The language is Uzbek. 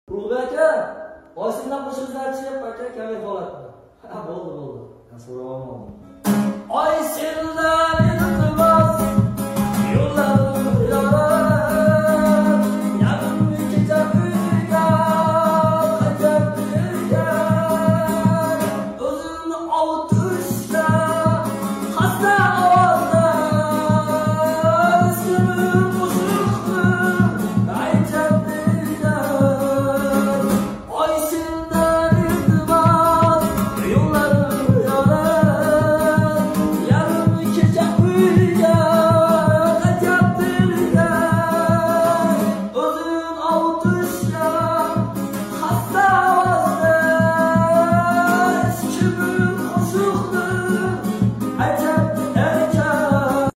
Ulug'bek aka, Oysimdan qo'shimizdan aytishyapti aka, kamera holatda. Ha, bo'ldi. So'rab olmadim. Oysimdan